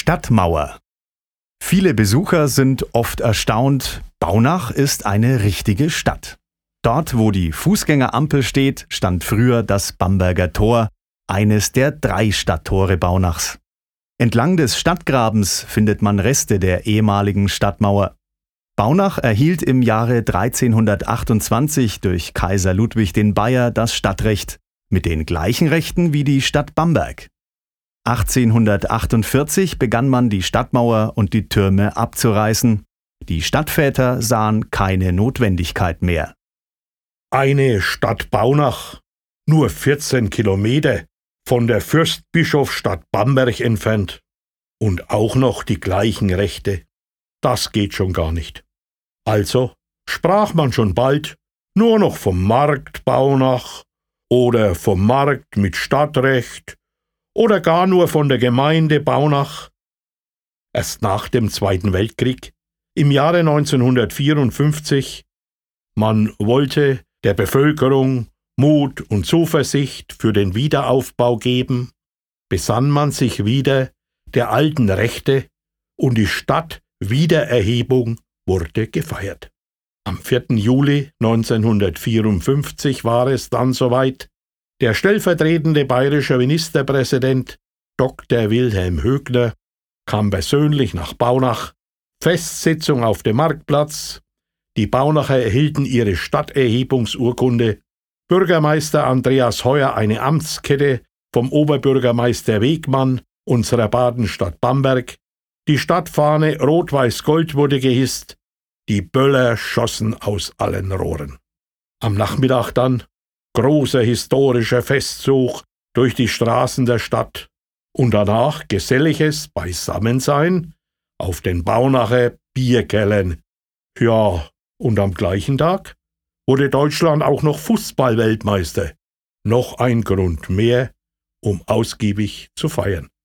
Stadtmauer. Viele Besucher sind oft erstaunt, Baunach ist eine richtige Stadt. Dort, wo die Fußgängerampel steht, stand früher das Bamberger Tor, eines der 3 Stadttore Baunachs. Entlang des Stadtgrabens findet man Reste der ehemaligen Stadtmauer. Baunach erhielt im Jahre 1328 durch Kaiser Ludwig den Bayer das Stadtrecht, mit den gleichen Rechten wie die Stadt Bamberg. 1848 begann man die Stadtmauer und die Türme abzureißen. Die Stadtväter sahen keine Notwendigkeit mehr. Eine Stadt Baunach, nur 14 Kilometer von der Fürstbischofsstadt Bamberg entfernt. Und auch noch die gleichen Rechte. Das geht schon gar nicht. Also sprach man schon bald nur noch vom Markt Baunach oder vom Markt mit Stadtrecht oder gar nur von der Gemeinde Baunach. Erst nach dem Zweiten Weltkrieg, im Jahre 1954, man wollte der Bevölkerung Mut und Zuversicht für den Wiederaufbau geben, besann man sich wieder der alten Rechte und die Stadtwiedererhebung wurde gefeiert. Am 4. Juli 1954 war es dann soweit. Der stellvertretende bayerische Ministerpräsident Dr. Wilhelm Högner kam persönlich nach Baunach, Festsitzung auf dem Marktplatz, die Baunacher erhielten ihre Stadterhebungsurkunde, Bürgermeister Andreas Heuer eine Amtskette vom Oberbürgermeister Wegmann unserer Badenstadt Bamberg, die Stadtfahne Rot-Weiß-Gold wurde gehisst, die Böller schossen aus allen Rohren. Am Nachmittag dann großer historischer Festzug durch die Straßen der Stadt und danach geselliges Beisammensein auf den Baunacher Bierkellern. Ja, und am gleichen Tag wurde Deutschland auch noch Fußball-Weltmeister. Noch ein Grund mehr, um ausgiebig zu feiern.